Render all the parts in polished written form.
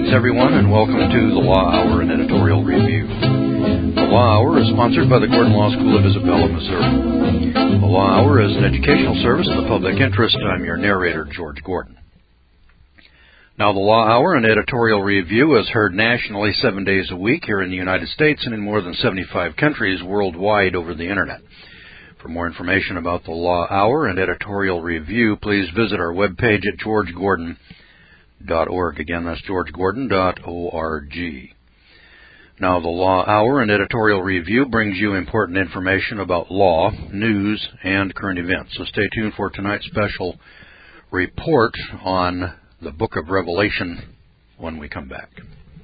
Greetings, everyone, and welcome to the Law Hour and Editorial Review. The Law Hour is sponsored by the Gordon Law School of Isabella, Missouri. The Law Hour is an educational service in the public interest. I'm your narrator, George Gordon. Now, the Law Hour and Editorial Review is heard nationally 7 days a week here in the United States and in more than 75 countries worldwide over the Internet. For more information about the Law Hour and Editorial Review, please visit our webpage at georgegordon.org. Again, that's georgegordon.org. Now, the Law Hour and Editorial Review brings you important information about law, news, and current events. So stay tuned for tonight's special report on the Book of Revelation when we come back.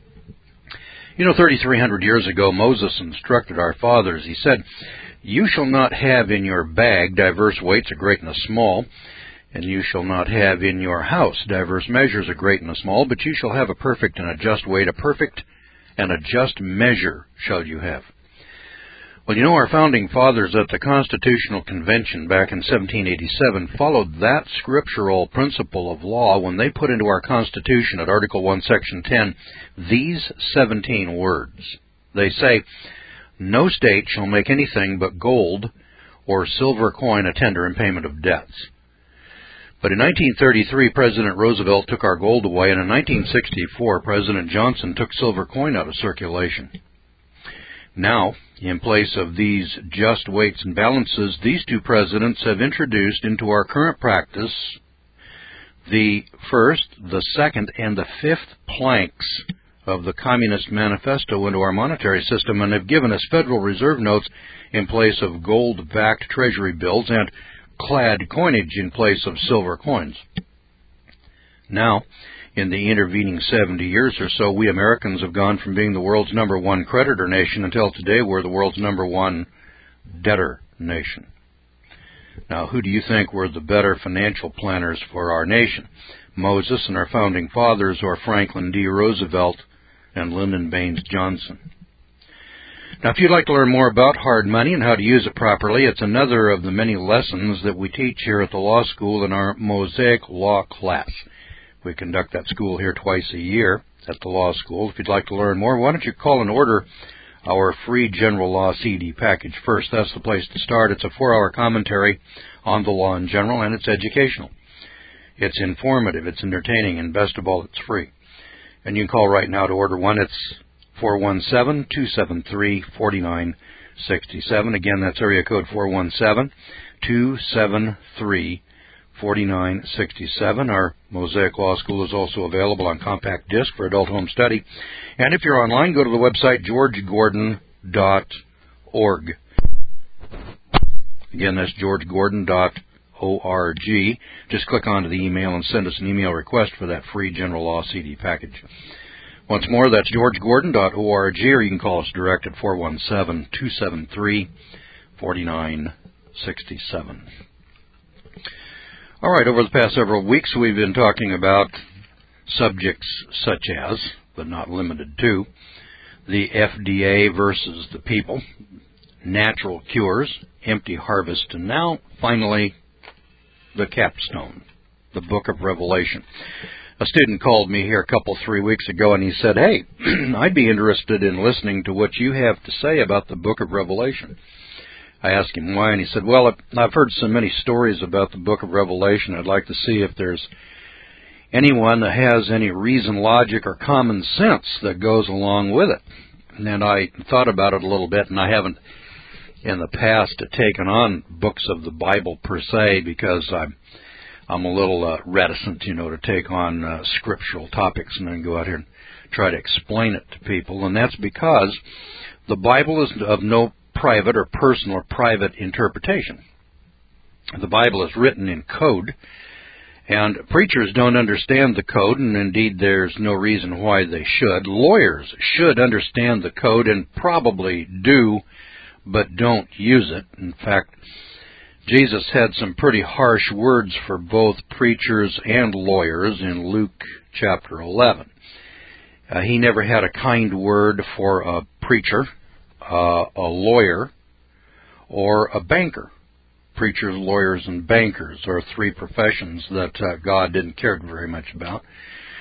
3,300 years ago, Moses instructed our fathers. He said, "You shall not have in your bag diverse weights, a great and a small, and you shall not have in your house diverse measures, a great and a small, but you shall have a perfect and a just weight, a perfect and a just measure shall you have." Well, our founding fathers at the Constitutional Convention back in 1787 followed that scriptural principle of law when they put into our Constitution at Article 1, Section 10, these 17 words. They say, "No state shall make anything but gold or silver coin a tender in payment of debts." But in 1933, President Roosevelt took our gold away, and in 1964, President Johnson took silver coin out of circulation. Now, in place of these just weights and balances, these two presidents have introduced into our current practice the first, the second, and the fifth planks of the Communist Manifesto into our monetary system and have given us Federal Reserve notes in place of gold-backed Treasury bills and clad coinage in place of silver coins. Now, in the intervening 70 years or so, we Americans have gone from being the world's number one creditor nation until today we're the world's number one debtor nation. Now, who do you think were the better financial planners for our nation? Moses and our founding fathers, or Franklin D. Roosevelt and Lyndon Baines Johnson? Now, if you'd like to learn more about hard money and how to use it properly, it's another of the many lessons that we teach here at the law school in our Mosaic Law class. We conduct that school here twice a year at the law school. If you'd like to learn more, why don't you call and order our free general law CD package first. That's the place to start. It's a 4-hour commentary on the law in general, and it's educational. It's informative, it's entertaining, and best of all, it's free. And you can call right now to order one. It's 417-273-4967. Again, that's area code 417-273-4967. Our Mosaic Law School is also available on compact disc for adult home study. And if you're online, go to the website georgegordon.org. Again, that's georgegordon.org. Just click onto the email and send us an email request for that free general law CD package. Once more, that's georgegordon.org, or you can call us direct at 417-273-4967. All right, over the past several weeks, we've been talking about subjects such as, but not limited to, the FDA versus the people, natural cures, empty harvest, and now, finally, the capstone, the Book of Revelation. A student called me here 3 weeks ago, and he said, "Hey, I'd be interested in listening to what you have to say about the Book of Revelation." I asked him why, and he said, "Well, I've heard so many stories about the Book of Revelation, I'd like to see if there's anyone that has any reason, logic, or common sense that goes along with it." And I thought about it a little bit, and I haven't in the past taken on books of the Bible per se because I'm a little reticent, to take on scriptural topics and then go out here and try to explain it to people. And that's because the Bible is of no private or personal or private interpretation. The Bible is written in code, and preachers don't understand the code, and indeed there's no reason why they should. Lawyers should understand the code and probably do, but don't use it. In fact, Jesus had some pretty harsh words for both preachers and lawyers in Luke chapter 11. He never had a kind word for a preacher, a lawyer, or a banker. Preachers, lawyers, and bankers are three professions that God didn't care very much about.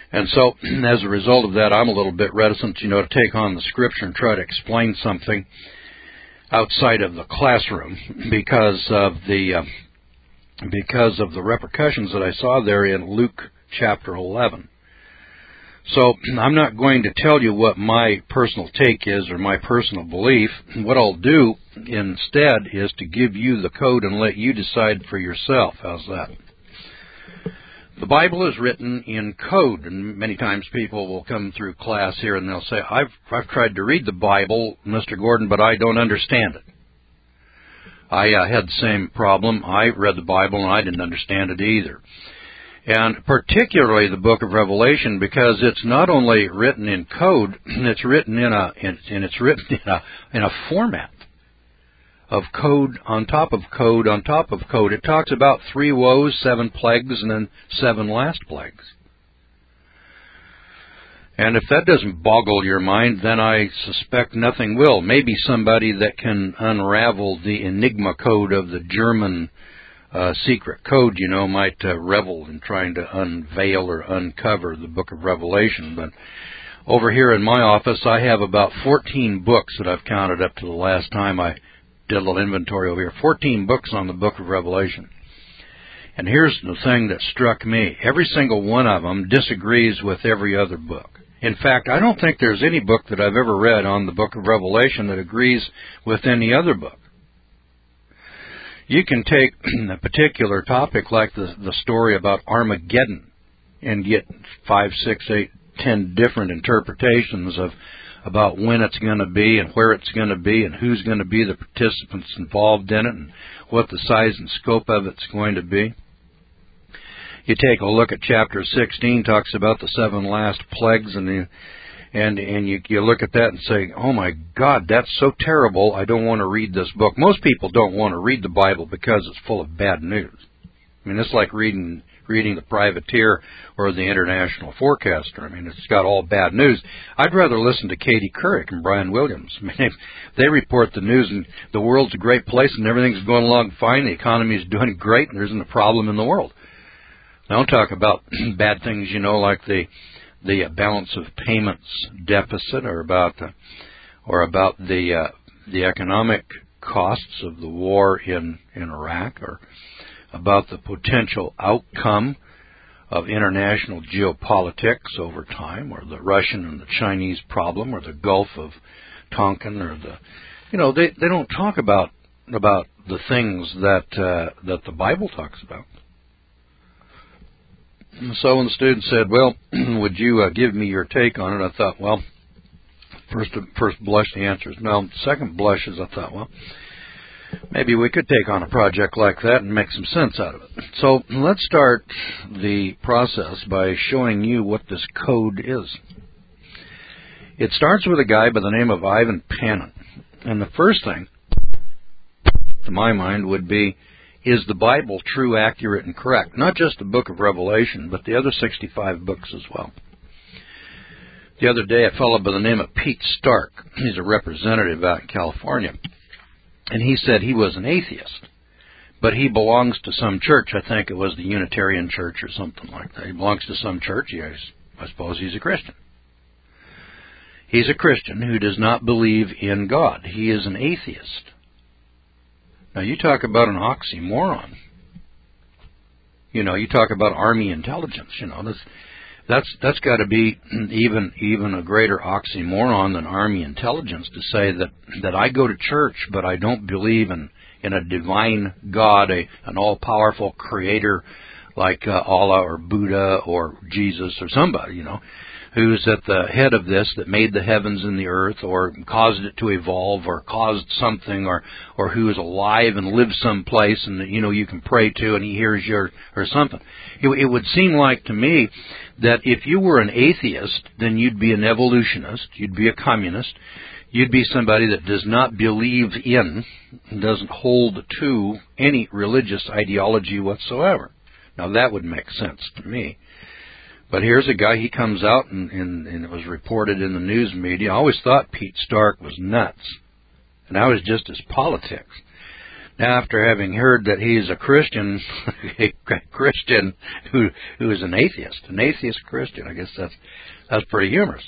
And so, as a result of that, I'm a little bit reticent, to take on the Scripture and try to explain something outside of the classroom because of the repercussions that I saw there in Luke chapter 11. So I'm not going to tell you what my personal take is or my personal belief. What I'll do instead is to give you the code and let you decide for yourself. How's that? The Bible is written in code, and many times people will come through class here and they'll say, I've tried to read the Bible, Mr. Gordon, but I don't understand it. I had the same problem. I read the Bible and I didn't understand it either. And particularly the book of Revelation, because it's not only written in code, it's written in a format of code on top of code on top of code. It talks about 3 woes, 7 plagues, and then 7 last plagues. And if that doesn't boggle your mind, then I suspect nothing will. Maybe somebody that can unravel the enigma code of the German secret code, might revel in trying to unveil or uncover the book of Revelation. But over here in my office, I have about 14 books that I've counted up to the last time I did a little inventory over here. 14 books on the book of Revelation. And here's the thing that struck me. Every single one of them disagrees with every other book. In fact, I don't think there's any book that I've ever read on the book of Revelation that agrees with any other book. You can take a particular topic like the story about Armageddon and get 5, 6, 8, 10 different interpretations about when it's going to be and where it's going to be and who's going to be the participants involved in it and what the size and scope of it's going to be. You take a look at chapter 16, talks about the 7 last plagues, and you look at that and say, oh my God, that's so terrible, I don't want to read this book. Most people don't want to read the Bible because it's full of bad news. I mean, it's like reading the Privateer or the International Forecaster. I mean, it's got all bad news. I'd rather listen to Katie Couric and Brian Williams. I mean, they report the news and the world's a great place and everything's going along fine, the economy is doing great, and there isn't a problem in the world. I don't talk about bad things, like the balance of payments deficit, or about the economic costs of the war in Iraq, or about the potential outcome of international geopolitics over time, or the Russian and the Chinese problem, or the Gulf of Tonkin, or they don't talk about the things that the Bible talks about. And so when the student said, well, would you give me your take on it, I thought, well, first blush, the answer is no. Second blush is I thought, well, maybe we could take on a project like that and make some sense out of it. So let's start the process by showing you what this code is. It starts with a guy by the name of Ivan Panin. And the first thing, to my mind, would be, is the Bible true, accurate, and correct? Not just the book of Revelation, but the other 65 books as well. The other day, a fellow by the name of Pete Stark, he's a representative out in California, and he said he was an atheist, but he belongs to some church. I think it was the Unitarian Church or something like that. He belongs to some church. I suppose he's a Christian. He's a Christian who does not believe in God. He is an atheist. Now, you talk about an oxymoron. You talk about Army intelligence. That's got to be even a greater oxymoron than Army intelligence to say that I go to church, but I don't believe in a divine God, an all-powerful creator like Allah or Buddha or Jesus or somebody, who's at the head of this, that made the heavens and the earth, or caused it to evolve, or caused something, or who is alive and lives someplace, and you can pray to, and he hears you, or something. It would seem like to me that if you were an atheist, then you'd be an evolutionist, you'd be a communist, you'd be somebody that does not believe in, doesn't hold to any religious ideology whatsoever. Now that would make sense to me. But here's a guy, he comes out, and it was reported in the news media. I always thought Pete Stark was nuts, and that was just his politics. Now, after having heard that he's a Christian, a Christian who is an atheist Christian, I guess that's pretty humorous.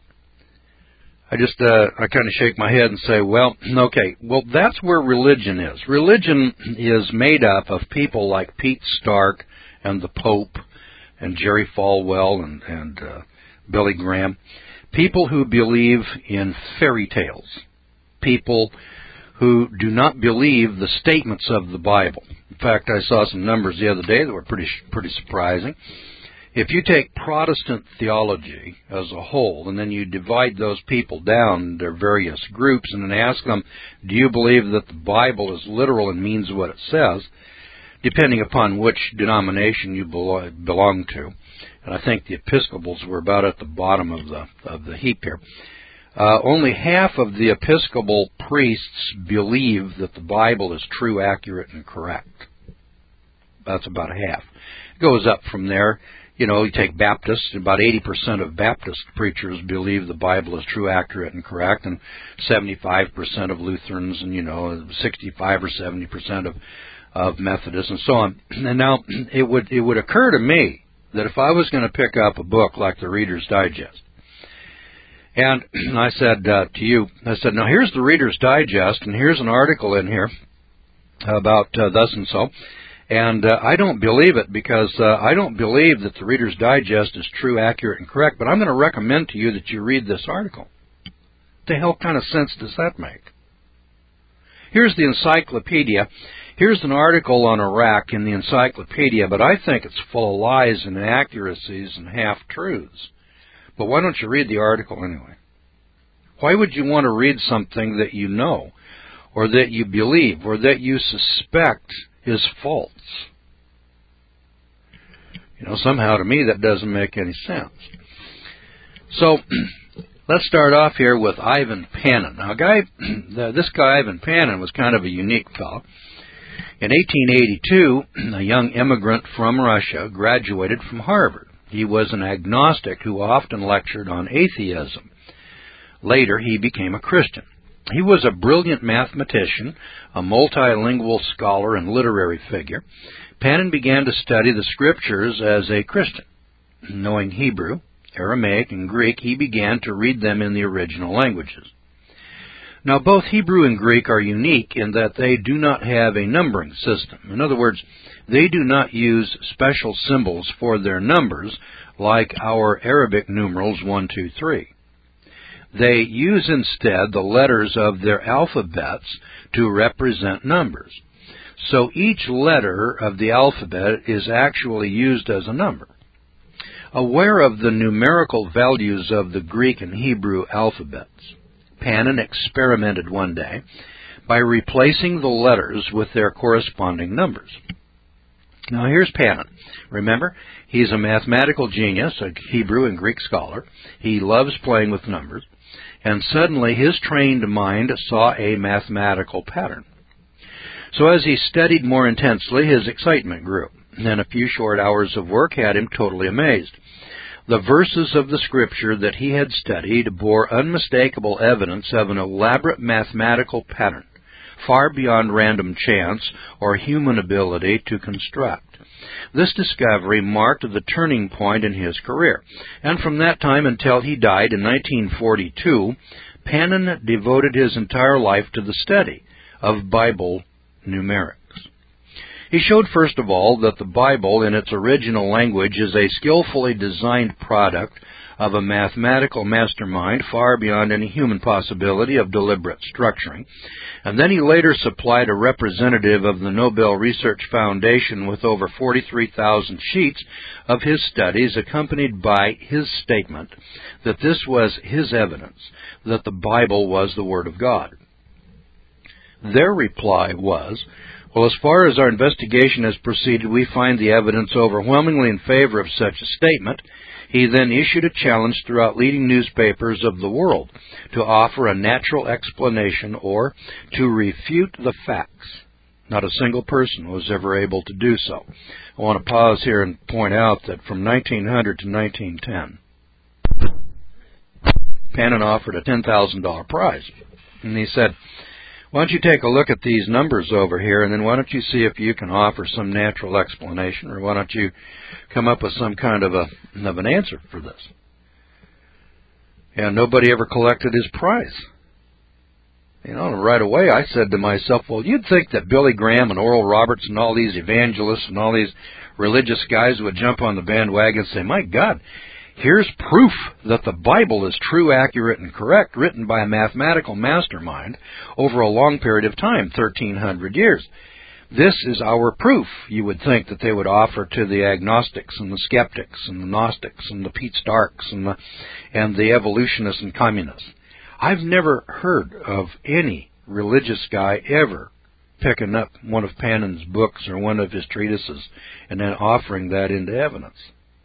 I kind of shake my head and say, well, okay, well, that's where religion is. Religion is made up of people like Pete Stark and the Pope and Jerry Falwell and Billy Graham, people who believe in fairy tales, people who do not believe the statements of the Bible. In fact, I saw some numbers the other day that were pretty surprising. If you take Protestant theology as a whole, and then you divide those people down into their various groups, and then ask them, do you believe that the Bible is literal and means what it says, depending upon which denomination you belong to. And I think the Episcopals were about at the bottom of the heap here. Only half of the Episcopal priests believe that the Bible is true, accurate, and correct. That's about a half. It goes up from there. You know, you take Baptists, about 80% of Baptist preachers believe the Bible is true, accurate, and correct, and 75% of Lutherans, and 65 or 70% of Methodists, and so on. And now, it would occur to me that if I was going to pick up a book like the Reader's Digest, and I said to you, now here's the Reader's Digest, and here's an article in here about thus and so, and I don't believe it because I don't believe that the Reader's Digest is true, accurate, and correct, but I'm going to recommend to you that you read this article. What the hell kind of sense does that make? Here's the encyclopedia. Here's an article on Iraq in the encyclopedia, but I think it's full of lies and inaccuracies and half-truths. But why don't you read the article anyway? Why would you want to read something that you know, or that you believe, or that you suspect is false? Somehow to me that doesn't make any sense. So, let's start off here with Ivan Panin. Now, this guy, Ivan Panin, was kind of a unique fellow. In 1882, a young immigrant from Russia graduated from Harvard. He was an agnostic who often lectured on atheism. Later, he became a Christian. He was a brilliant mathematician, a multilingual scholar and literary figure. Panin began to study the Scriptures as a Christian. Knowing Hebrew, Aramaic, and Greek, he began to read them in the original languages. Now, both Hebrew and Greek are unique in that they do not have a numbering system. In other words, they do not use special symbols for their numbers like our Arabic numerals 1, 2, 3. They use instead the letters of their alphabets to represent numbers. So each letter of the alphabet is actually used as a number. Aware of the numerical values of the Greek and Hebrew alphabets, Panin experimented one day by replacing the letters with their corresponding numbers. Now here's Panin. Remember, he's a mathematical genius, a Hebrew and Greek scholar. He loves playing with numbers. And suddenly his trained mind saw a mathematical pattern. So as he studied more intensely, his excitement grew. And a few short hours of work had him totally amazed. The verses of the Scripture that he had studied bore unmistakable evidence of an elaborate mathematical pattern, far beyond random chance or human ability to construct. This discovery marked the turning point in his career, and from that time until he died in 1942, Panin devoted his entire life to the study of Bible numerics. He showed, first of all, that the Bible in its original language is a skillfully designed product of a mathematical mastermind far beyond any human possibility of deliberate structuring. And then he later supplied a representative of the Nobel Research Foundation with over 43,000 sheets of his studies, accompanied by his statement that this was his evidence that the Bible was the Word of God. Their reply was, well, as far as our investigation has proceeded, we find the evidence overwhelmingly in favor of such a statement. He then issued a challenge throughout leading newspapers of the world to offer a natural explanation or to refute the facts. Not a single person was ever able to do so. I want to pause here and point out that from 1900 to 1910, Panin offered a $10,000 prize. And he said, Why don't you take a look at these numbers over here, and then why don't you see if you can offer some natural explanation, or why don't you come up with some kind of an answer for this? And nobody ever collected his price. You know, right away I said to myself, well, you'd think that Billy Graham and Oral Roberts and all these evangelists and all these religious guys would jump on the bandwagon and say, my God, here's proof that the Bible is true, accurate, and correct, written by a mathematical mastermind over a long period of time, 1,300 years. This is our proof, you would think that they would offer to the agnostics and the skeptics and the Gnostics and the Pete Starks and the evolutionists and communists. I've never heard of any religious guy ever picking up one of Pannon's books or one of his treatises and then offering that into evidence.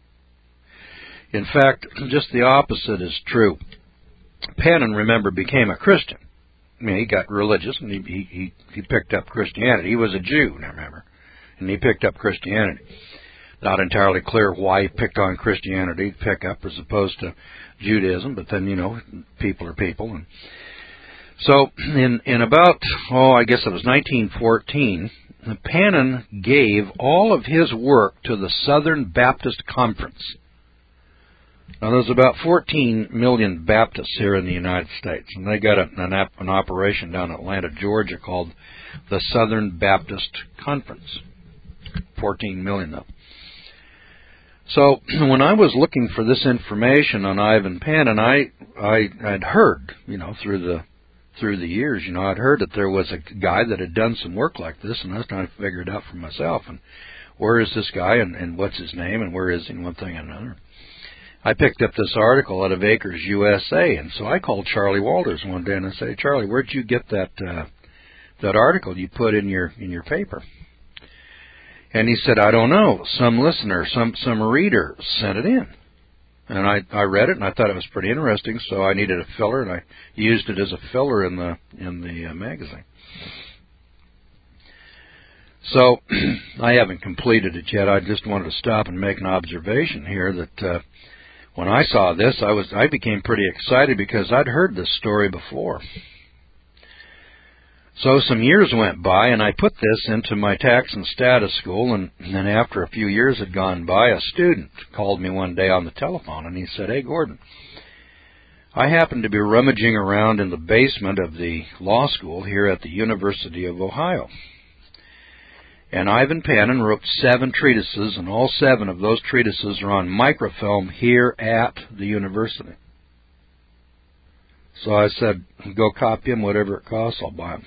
In fact, just the opposite is true. Pannon, remember, became a Christian. I mean, he got religious and he picked up Christianity. He was a Jew, remember, and he picked up Christianity. Not entirely clear why he picked on Christianity to pick up as opposed to Judaism, but then, you know, people are people. And so in about, I guess it was 1914, Pannon gave all of his work to the Southern Baptist Conference. Now, there's about 14 million Baptists here in the United States, and they got an operation down in Atlanta, Georgia, called the Southern Baptist Conference. 14 million, though. So when I was looking for this information on Ivan Pannon, I'd heard, you know, through the years, you know, I'd heard that there was a guy that had done some work like this, and I was trying to figure it out for myself. And where is this guy, and what's his name, and where is he, and one thing and another. I picked up this article out of Acres USA, and so I called Charlie Walters one day and I said, Charlie, where'd you get that article you put in your paper? And he said, I don't know. Some listener, some reader sent it in. And I read it, and I thought it was pretty interesting, so I needed a filler, and I used it as a filler in the magazine. So I haven't completed it yet. I just wanted to stop and make an observation here that when I saw this, I became pretty excited because I'd heard this story before. So some years went by, and I put this into my tax and status school, and then after a few years had gone by, a student called me one day on the telephone, and he said, hey, Gordon, I happen to be rummaging around in the basement of the law school here at the University of Ohio. And Ivan Pannon wrote 7 treatises, and all 7 of those treatises are on microfilm here at the university. So I said, go copy them, whatever it costs, I'll buy them.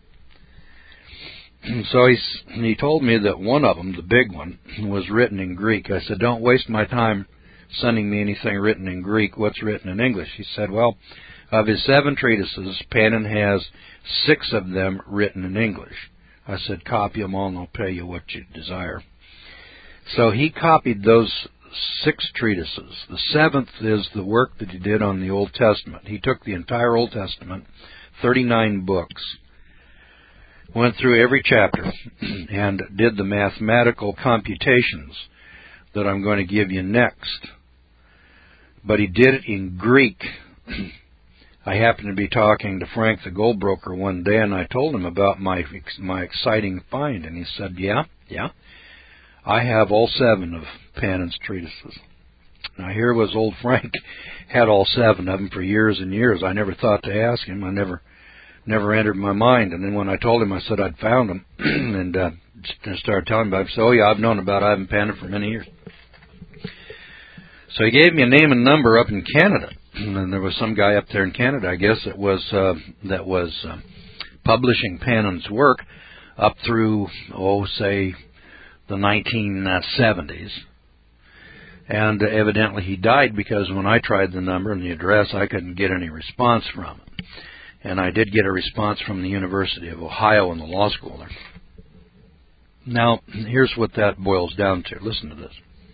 So he told me that one of them, the big one, was written in Greek. I said, don't waste my time sending me anything written in Greek. What's written in English? He said, well, of his 7 treatises, Pannon has 6 of them written in English. I said, copy them all and I'll pay you what you desire. So he copied those 6 treatises. The 7th is the work that he did on the Old Testament. He took the entire Old Testament, 39 books, went through every chapter and did the mathematical computations that I'm going to give you next. But he did it in Greek. I happened to be talking to Frank the gold broker one day, and I told him about my exciting find, and he said, yeah, I have all 7 of Pannon's treatises. Now here was old Frank, had all 7 of them for years and years. I never thought to ask him. I never entered my mind. And then when I told him, I said I'd found them, and started telling him about it. So, yeah, I've known about Ivan Pannon for many years. So he gave me a name and number up in Canada. And there was some guy up there in Canada, I guess, that was publishing Pannon's work up through, say, the 1970s. And evidently he died because when I tried the number and the address, I couldn't get any response from him. And I did get a response from the University of Ohio in the law school there. Now, here's what that boils down to. Listen to this.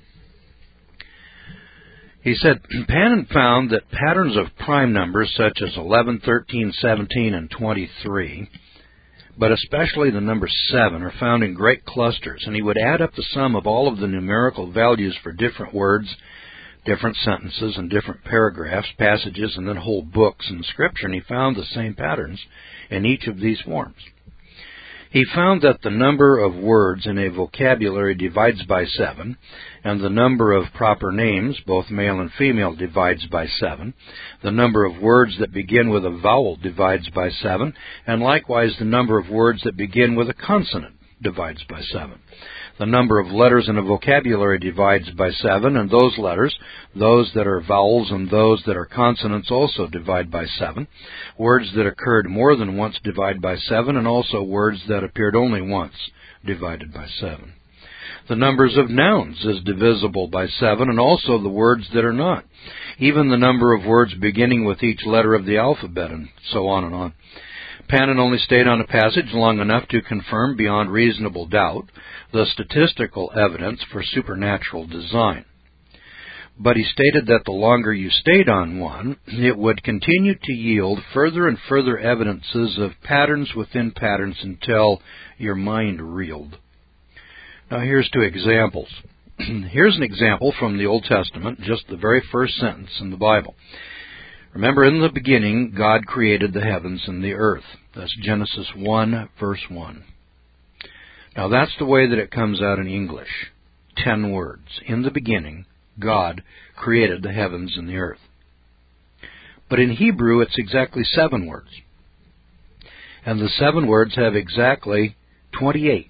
He said, Pannon found that patterns of prime numbers such as 11, 13, 17, and 23, but especially the number 7, are found in great clusters, and he would add up the sum of all of the numerical values for different words, different sentences and different paragraphs, passages, and then whole books in Scripture, and he found the same patterns in each of these forms. He found that the number of words in a vocabulary divides by 7, and the number of proper names, both male and female, divides by 7. The number of words that begin with a vowel divides by 7, and likewise the number of words that begin with a consonant divides by 7. The number of letters in a vocabulary divides by 7, and those letters, those that are vowels and those that are consonants, also divide by 7. Words that occurred more than once divide by 7, and also words that appeared only once divided by 7. The numbers of nouns is divisible by 7, and also the words that are not. Even the number of words beginning with each letter of the alphabet, and so on and on. Pannon only stayed on a passage long enough to confirm beyond reasonable doubt the statistical evidence for supernatural design. But he stated that the longer you stayed on one, it would continue to yield further and further evidences of patterns within patterns until your mind reeled. Now here's two examples. Here's an example from the Old Testament, just the very first sentence in the Bible. Remember, in the beginning, God created the heavens and the earth. That's Genesis 1, verse 1. Now, that's the way that it comes out in English. 10 words. In the beginning, God created the heavens and the earth. But in Hebrew, it's exactly 7 words. And the 7 words have exactly 28.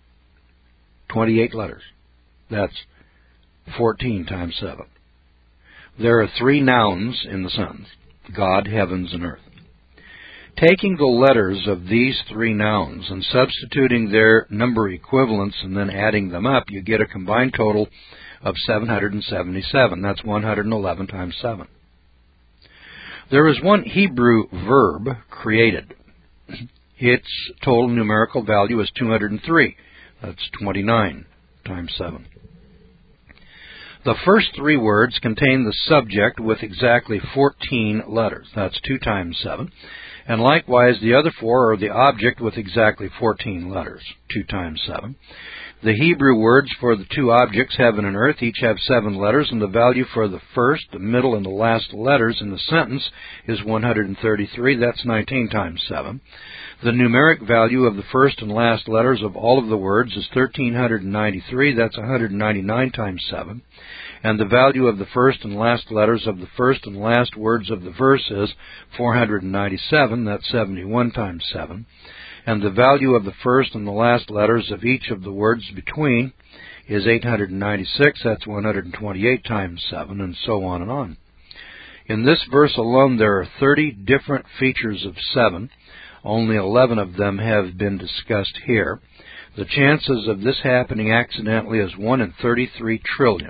28 letters. That's 14 times 7. There are 3 nouns in the sentence: God, heavens, and earth. Taking the letters of these 3 nouns and substituting their number equivalents and then adding them up, you get a combined total of 777. That's 111 times 7. There is one Hebrew verb created. Its total numerical value is 203. That's 29 times 7. The first 3 words contain the subject with exactly 14 letters. That's 2 times 7. And likewise, the other 4 are the object with exactly 14 letters. 2 times 7. The Hebrew words for the 2 objects, heaven and earth, each have 7 letters, and the value for the first, the middle, and the last letters in the sentence is 133. That's 19 times 7. The numeric value of the first and last letters of all of the words is 1,393. That's 199 times 7. And the value of the first and last letters of the first and last words of the verse is 497. That's 71 times 7. And the value of the first and the last letters of each of the words between is 896. That's 128 times 7, and so on and on. In this verse alone, there are 30 different features of 7. Only 11 of them have been discussed here. The chances of this happening accidentally is 1 in 33 trillion.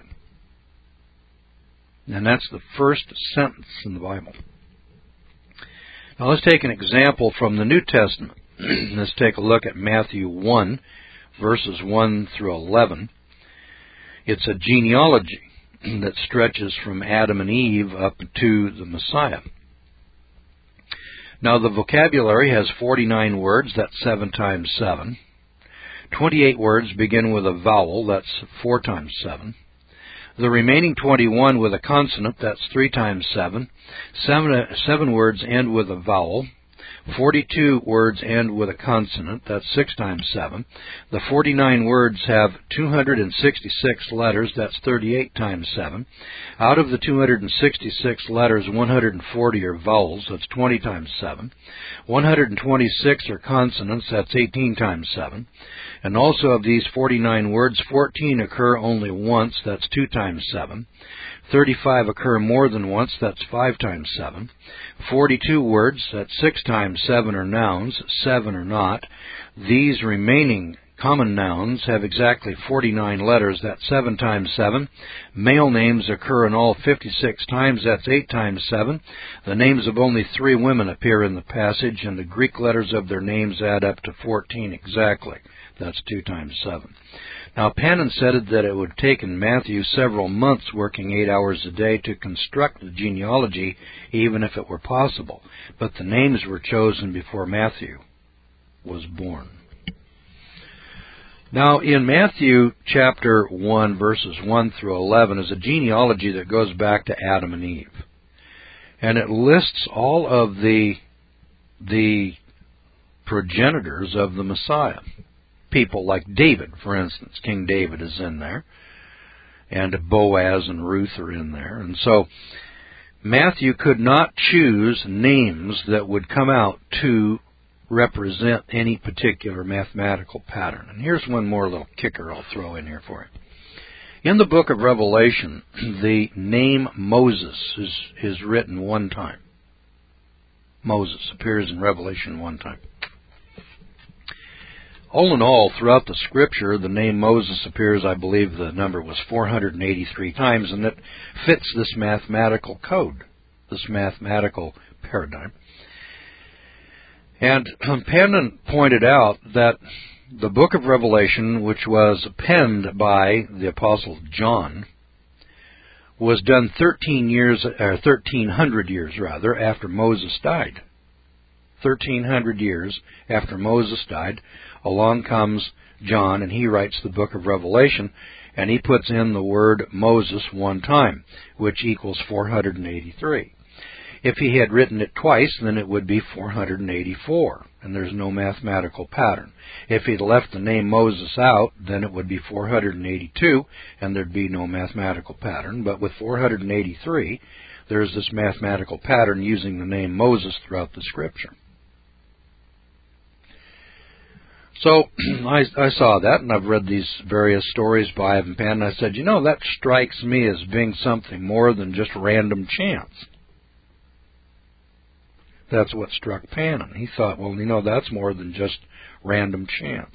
And that's the first sentence in the Bible. Now let's take an example from the New Testament. Let's take a look at Matthew 1, verses 1 through 11. It's a genealogy that stretches from Adam and Eve up to the Messiah. Now the vocabulary has 49 words. That's 7 times 7. 28 words begin with a vowel. That's 4 times 7. The remaining 21 with a consonant, that's 3 times 7. 7 words end with a vowel. 42 words end with a consonant, that's 6 times 7. The 49 words have 266 letters, that's 38 times 7. Out of the 266 letters, 140 are vowels, that's 20 times 7. 126 are consonants, that's 18 times 7. And also of these 49 words, 14 occur only once, that's 2 times 7. 35 occur more than once, that's 5 times 7. 42 words, that's 6 times 7 are nouns, 7 are not. These remaining common nouns have exactly 49 letters, that's 7 times 7. Male names occur in all 56 times, that's 8 times 7. The names of only 3 women appear in the passage, and the Greek letters of their names add up to 14 exactly. That's 2 times 7. Now, Pannon said that it would have taken Matthew several months working 8 hours a day to construct the genealogy, even if it were possible. But the names were chosen before Matthew was born. Now, in Matthew chapter 1, verses 1 through 11, is a genealogy that goes back to Adam and Eve. And it lists all of the progenitors of the Messiah. People like David, for instance. King David is in there. And Boaz and Ruth are in there. And so Matthew could not choose names that would come out to represent any particular mathematical pattern. And here's one more little kicker I'll throw in here for you. In the book of Revelation, the name Moses is written one time. Moses appears in Revelation one time. All in all, throughout the Scripture, the name Moses appears, I believe the number was 483 times, and it fits this mathematical code, this mathematical paradigm. And Pennant pointed out that the book of Revelation, which was penned by the Apostle John, was done 1,300 years after Moses died. 1,300 years after Moses died, along comes John, and he writes the book of Revelation, and he puts in the word Moses one time, which equals 483. If he had written it twice, then it would be 484, and there's no mathematical pattern. If he'd left the name Moses out, then it would be 482, and there'd be no mathematical pattern. But with 483, there's this mathematical pattern using the name Moses throughout the Scripture. So I saw that, and I've read these various stories by Ivan Pan, and I said, that strikes me as being something more than just random chance. That's what struck Pannon. He thought, that's more than just random chance.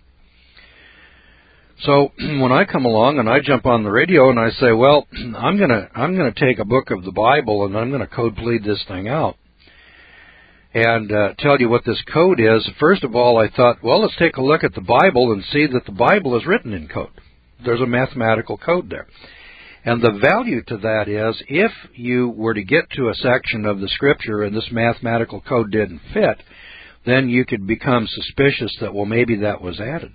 So when I come along and I jump on the radio and I say, I'm gonna take a book of the Bible and I'm gonna code plead this thing out and tell you what this code is. First of all, I thought, let's take a look at the Bible and see that the Bible is written in code. There's a mathematical code there. And the value to that is, if you were to get to a section of the Scripture and this mathematical code didn't fit, then you could become suspicious that, maybe that was added.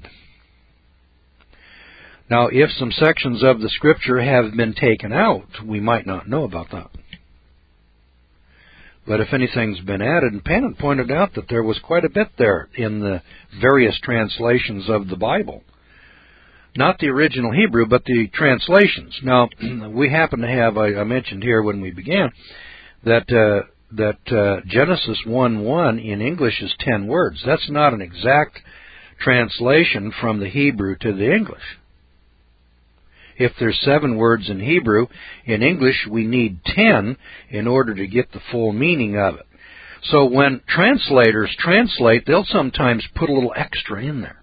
Now, if some sections of the Scripture have been taken out, we might not know about that. But if anything's been added, and Pannon pointed out that there was quite a bit there in the various translations of the Bible. Not the original Hebrew, but the translations. Now, we happen to have, I mentioned here when we began, that Genesis 1:1 in English is 10 words. That's not an exact translation from the Hebrew to the English. If there's 7 words in Hebrew, in English we need 10 in order to get the full meaning of it. So when translators translate, they'll sometimes put a little extra in there.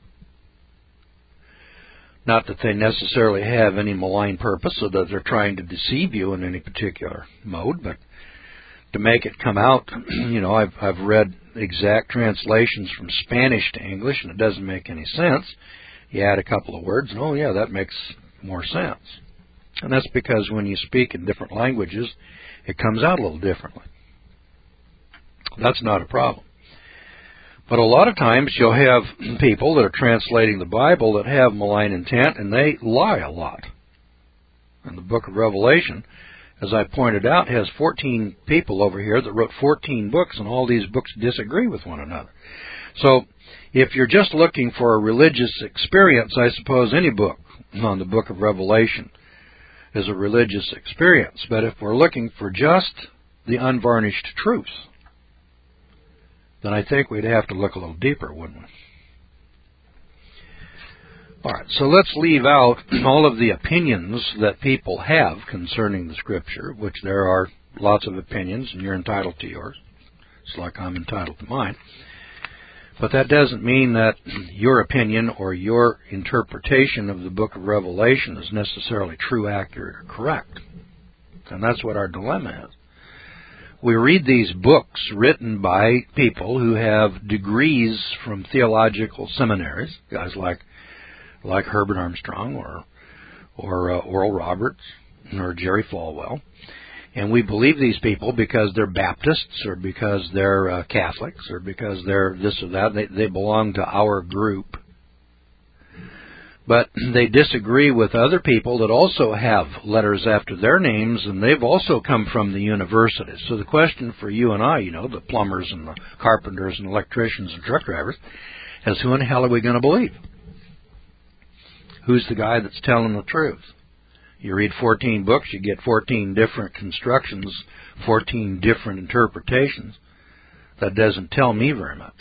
Not that they necessarily have any malign purpose or that they're trying to deceive you in any particular mode, but to make it come out, I've read exact translations from Spanish to English, and it doesn't make any sense. You add a couple of words, and that makes more sense. And that's because when you speak in different languages, it comes out a little differently. That's not a problem. But a lot of times you'll have people that are translating the Bible that have malign intent, and they lie a lot. And the book of Revelation, as I pointed out, has 14 people over here that wrote 14 books, and all these books disagree with one another. So if you're just looking for a religious experience, I suppose any book on the book of Revelation is a religious experience. But if we're looking for just the unvarnished truth, then I think we'd have to look a little deeper, wouldn't we? All right, so let's leave out all of the opinions that people have concerning the Scripture, which there are lots of opinions, and you're entitled to yours. It's like I'm entitled to mine. But that doesn't mean that your opinion or your interpretation of the book of Revelation is necessarily true, accurate, or correct. And that's what our dilemma is. We read these books written by people who have degrees from theological seminaries, guys like Herbert Armstrong or Oral Roberts or Jerry Falwell, and we believe these people because they're Baptists or because they're Catholics or because they're this or that. They belong to our group. But they disagree with other people that also have letters after their names, and they've also come from the universities. So the question for you and I, the plumbers and the carpenters and electricians and truck drivers, is who in the hell are we going to believe? Who's the guy that's telling the truth? You read 14 books, you get 14 different constructions, 14 different interpretations. That doesn't tell me very much.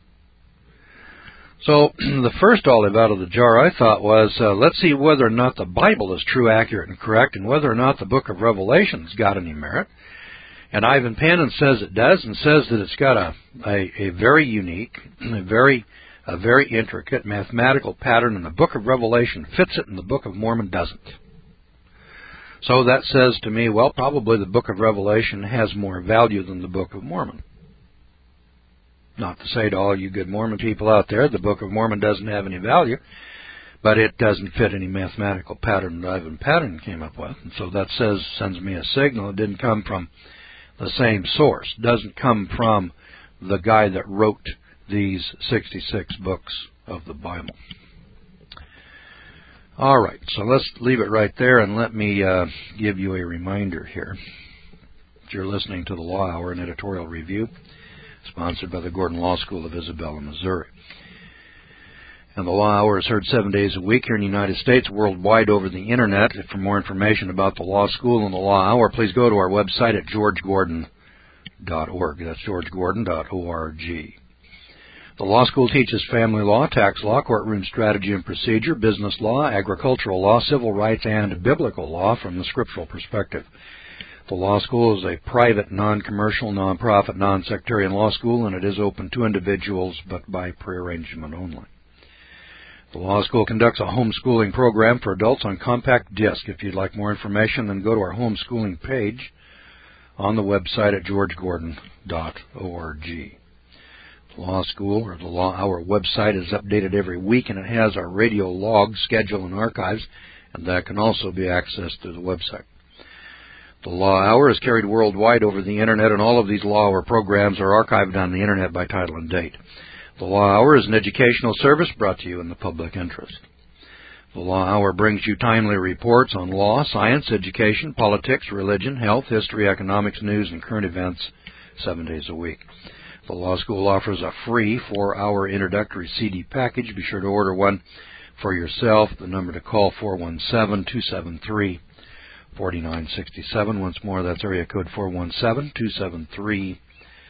So the first olive out of the jar I thought was, let's see whether or not the Bible is true, accurate, and correct, and whether or not the book of Revelation's got any merit. And Ivan Panin says it does, and says that it's got a very unique, a very intricate mathematical pattern, and the book of Revelation fits it, and the book of Mormon doesn't. So that says to me, well, probably the book of Revelation has more value than the book of Mormon. Not to say to all you good Mormon people out there, the Book of Mormon doesn't have any value, but it doesn't fit any mathematical pattern that Ivan Panin came up with. And so that sends me a signal. It didn't come from the same source. It doesn't come from the guy that wrote these 66 books of the Bible. All right, so let's leave it right there, and let me give you a reminder here. You're listening to the Law Hour, an editorial review, sponsored by the Gordon Law School of Isabella, Missouri. And the Law Hour is heard 7 days a week here in the United States, worldwide over the Internet. For more information about the Law School and the Law Hour, please go to our website at georgegordon.org. That's georgegordon.org. The law school teaches family law, tax law, courtroom strategy and procedure, business law, agricultural law, civil rights, and biblical law from the scriptural perspective. The law school is a private, non-commercial, non-profit, non-sectarian law school, and it is open to individuals, but by prearrangement only. The law school conducts a homeschooling program for adults on compact disc. If you'd like more information, then go to our homeschooling page on the website at georgegordon.org. Law School, or the Law Hour website, is updated every week, and it has our radio log, schedule, and archives, and that can also be accessed through the website. The Law Hour is carried worldwide over the Internet, and all of these Law Hour programs are archived on the Internet by title and date. The Law Hour is an educational service brought to you in the public interest. The Law Hour brings you timely reports on law, science, education, politics, religion, health, history, economics, news, and current events 7 days a week. The Law School offers a free 4-hour introductory CD package. Be sure to order one for yourself. The number to call, 417-273-4967. Once more, that's area code 417-273-4967.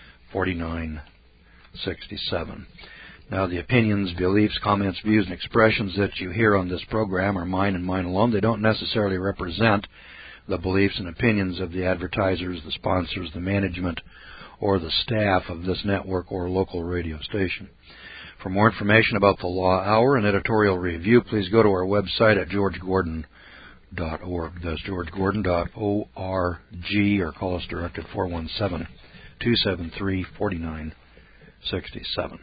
Now, the opinions, beliefs, comments, views, and expressions that you hear on this program are mine and mine alone. They don't necessarily represent the beliefs and opinions of the advertisers, the sponsors, the management, or the staff of this network or local radio station. For more information about the Law Hour and editorial review, please go to our website at georgegordon.org. That's georgegordon.org, or call us direct at 417-273-4967.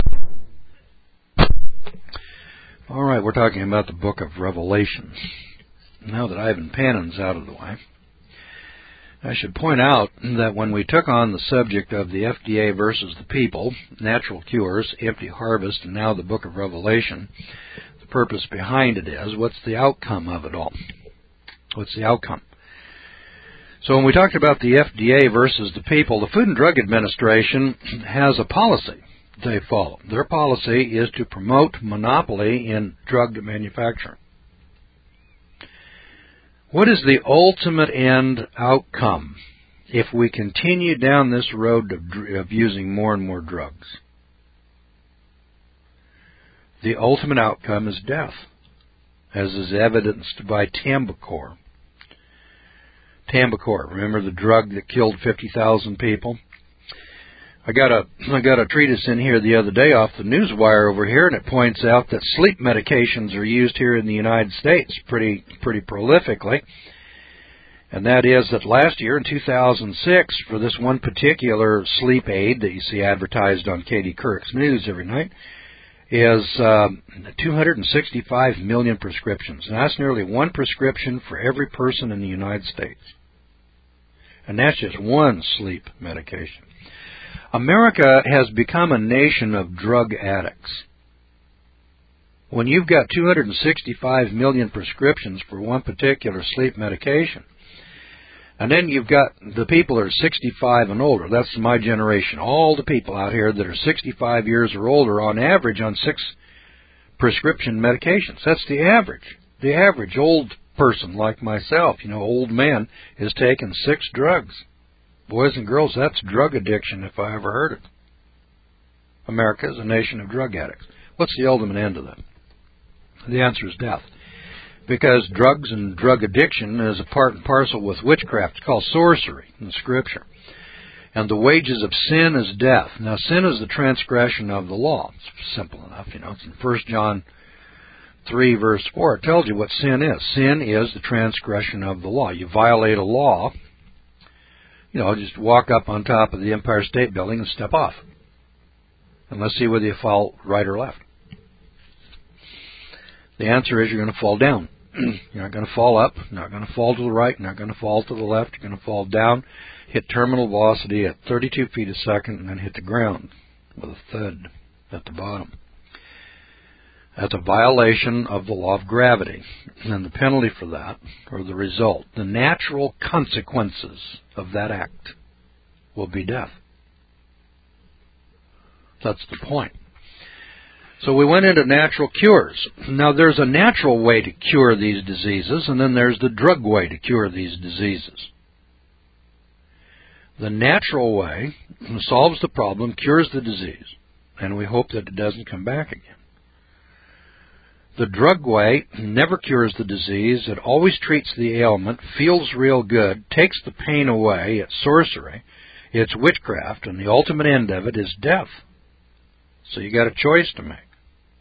All right, we're talking about the book of Revelation. Now that Ivan Panin's out of the way, I should point out that when we took on the subject of the FDA versus the people, natural cures, empty harvest, and now the book of Revelation, the purpose behind it is, what's the outcome of it all? What's the outcome? So when we talked about the FDA versus the people, the Food and Drug Administration has a policy they follow. Their policy is to promote monopoly in drug manufacturing. What is the ultimate end outcome if we continue down this road of using more and more drugs? The ultimate outcome is death, as is evidenced by Tambacor. Tambacor, remember the drug that killed 50,000 people? I got a treatise in here the other day off the Newswire over here, and it points out that sleep medications are used here in the United States pretty prolifically. And that is that last year in 2006, for this one particular sleep aid that you see advertised on Katie Couric's news every night, is 265 million prescriptions. And that's nearly one prescription for every person in the United States. And that's just one sleep medication. America has become a nation of drug addicts. when you've got 265 million prescriptions for one particular sleep medication. And then you've got the people that are 65 and older. That's my generation. All the people out here that are 65 years or older, on average, on 6 prescription medications. That's the average. The average old person like myself, old man, is taking 6 drugs. Boys and girls, that's drug addiction if I ever heard it. America is a nation of drug addicts. What's the ultimate end of that? The answer is death. Because drugs and drug addiction is a part and parcel with witchcraft. It's called sorcery in Scripture. And the wages of sin is death. Now, sin is the transgression of the law. It's simple enough, It's in 1 John 3, verse 4. It tells you what sin is. Sin is the transgression of the law. You violate a law, just walk up on top of the Empire State Building and step off. And let's see whether you fall right or left. The answer is you're going to fall down. You're not going to fall up, not going to fall to the right, not going to fall to the left. You're going to fall down, hit terminal velocity at 32 feet a second, and then hit the ground with a thud at the bottom. That's a violation of the law of gravity. And the penalty for that, or the result, the natural consequences of that act will be death. That's the point. So we went into natural cures. Now, there's a natural way to cure these diseases, and then there's the drug way to cure these diseases. The natural way solves the problem, cures the disease, and we hope that it doesn't come back again. The drug way never cures the disease. It always treats the ailment, feels real good, takes the pain away. It's sorcery. It's witchcraft, and the ultimate end of it is death. So you got a choice to make.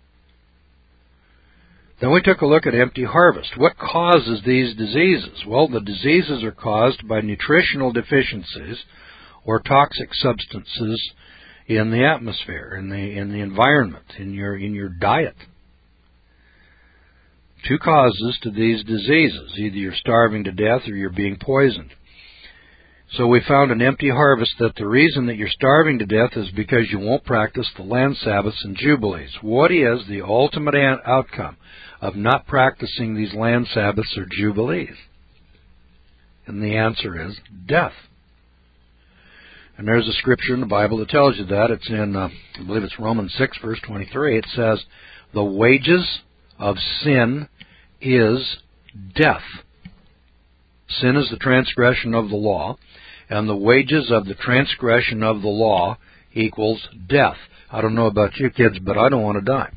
Then we took a look at empty harvest. What causes these diseases? Well, the diseases are caused by nutritional deficiencies or toxic substances in the atmosphere, in the environment, in your diet. 2 causes to these diseases. Either you're starving to death or you're being poisoned. So we found an empty harvest that the reason that you're starving to death is because you won't practice the land Sabbaths and Jubilees. What is the ultimate outcome of not practicing these land Sabbaths or Jubilees? And the answer is death. And there's a scripture in the Bible that tells you that. It's in, I believe it's Romans 6, verse 23. It says, the wages of sin is death. Sin is the transgression of the law, and the wages of the transgression of the law equals death. I don't know about you kids, but I don't want to die.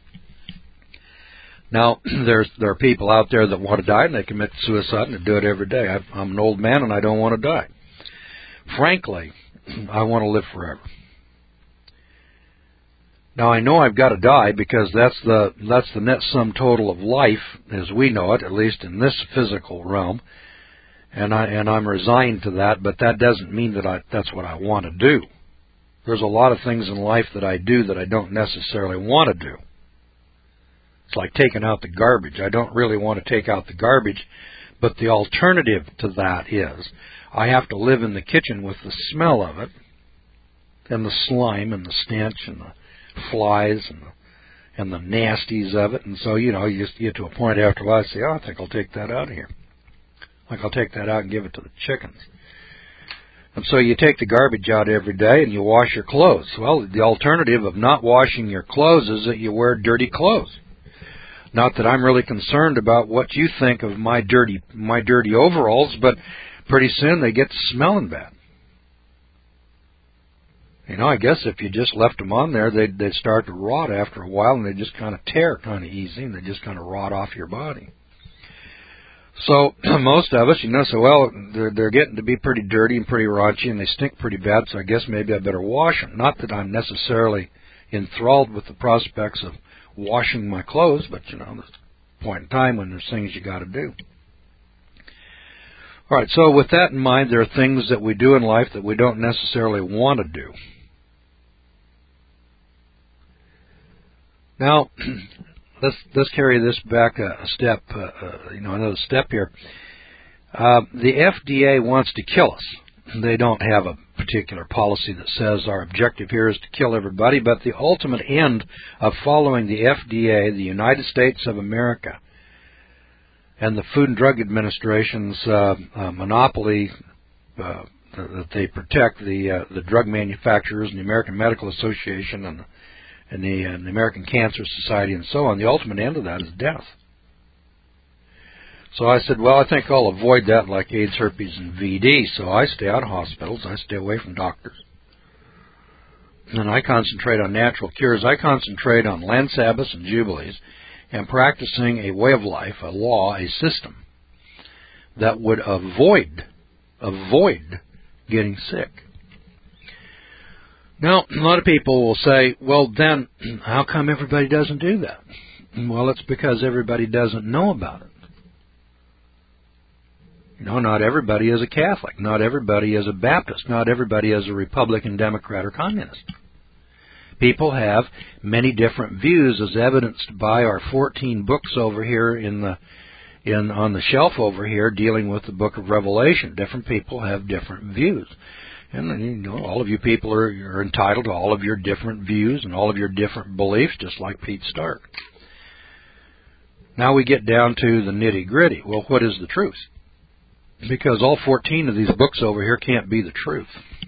Now, there are people out there that want to die, and they commit suicide, and they do it every day. I'm an old man, and I don't want to die. Frankly, I want to live forever. Now, I know I've got to die because that's the net sum total of life as we know it, at least in this physical realm. And I'm resigned to that, but that doesn't mean that that's what I want to do. There's a lot of things in life that I do that I don't necessarily want to do. It's like taking out the garbage. I don't really want to take out the garbage, but the alternative to that is I have to live in the kitchen with the smell of it, and the slime, and the stench, and the flies, and the nasties of it. And so, you just get to a point after a while, I say, I think I'll take that out of here. Like I'll take that out and give it to the chickens. And so you take the garbage out every day and you wash your clothes. Well, the alternative of not washing your clothes is that you wear dirty clothes. Not that I'm really concerned about what you think of my dirty overalls, but pretty soon they get to smelling bad. I guess if you just left them on there, they'd start to rot after a while, and they just kind of tear kind of easy, and they just kind of rot off your body. So most of us, say, well, they're getting to be pretty dirty and pretty raunchy, and they stink pretty bad, so I guess maybe I better wash them. Not that I'm necessarily enthralled with the prospects of washing my clothes, but, there's a point in time when there's things you got to do. All right, so with that in mind, there are things that we do in life that we don't necessarily want to do. Now, let's carry this back a step, another step here. The FDA wants to kill us. They don't have a particular policy that says our objective here is to kill everybody, but the ultimate end of following the FDA, the United States of America, and the Food and Drug Administration's monopoly that they protect, the drug manufacturers and the American Medical Association and the American Cancer Society and so on, the ultimate end of that is death. So I said, well, I think I'll avoid that like AIDS, herpes, and VD. So I stay out of hospitals. I stay away from doctors. And I concentrate on natural cures. I concentrate on Lent, Sabbaths, and Jubilees, and practicing a way of life, a law, a system that would avoid getting sick. Now, a lot of people will say, well, then, how come everybody doesn't do that? Well, it's because everybody doesn't know about it. You know, not everybody is a Catholic. Not everybody is a Baptist. Not everybody is a Republican, Democrat, or Communist. People have many different views, as evidenced by our 14 books over here on the shelf over here dealing with the book of Revelation. Different people have different views. And, you know, all of you people are entitled to all of your different views and all of your different beliefs, just like Pete Stark. Now we get down to the nitty-gritty. Well, what is the truth? Because all 14 of these books over here can't be the truth.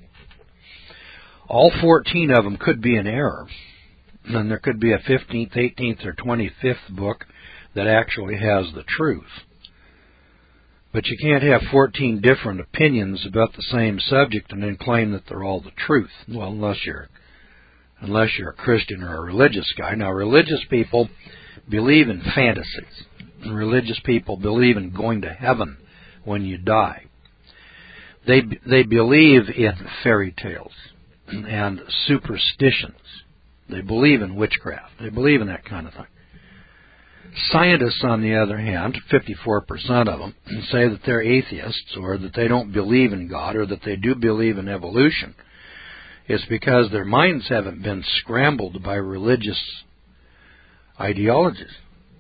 All 14 of them could be an error. And there could be a 15th, 18th, or 25th book that actually has the truth. But you can't have 14 different opinions about the same subject and then claim that they're all the truth. Well, unless you're a Christian or a religious guy. Now, religious people believe in fantasies. And religious people believe in going to heaven when you die. They believe in fairy tales and superstitions. They believe in witchcraft. They believe in that kind of thing. Scientists, on the other hand, 54% of them, say that they're atheists or that they don't believe in God or that they do believe in evolution. It's because their minds haven't been scrambled by religious ideologies.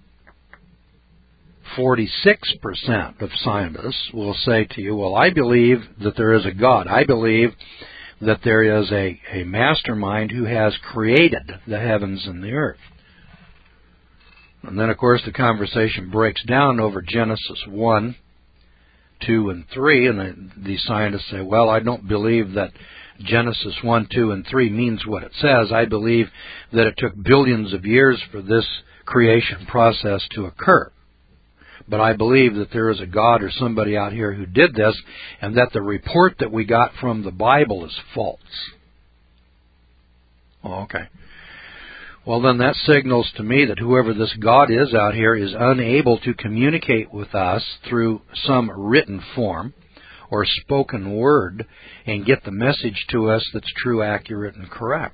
46% of scientists will say to you, well, I believe that there is a God. I believe that there is a mastermind who has created the heavens and the earth. And then, of course, the conversation breaks down over Genesis 1, 2, and 3, and the scientists say, well, I don't believe that Genesis 1, 2, and 3 means what it says. I believe that it took billions of years for this creation process to occur. But I believe that there is a God or somebody out here who did this, and that the report that we got from the Bible is false. Oh, okay. Well, then that signals to me that whoever this God is out here is unable to communicate with us through some written form or spoken word and get the message to us that's true, accurate, and correct.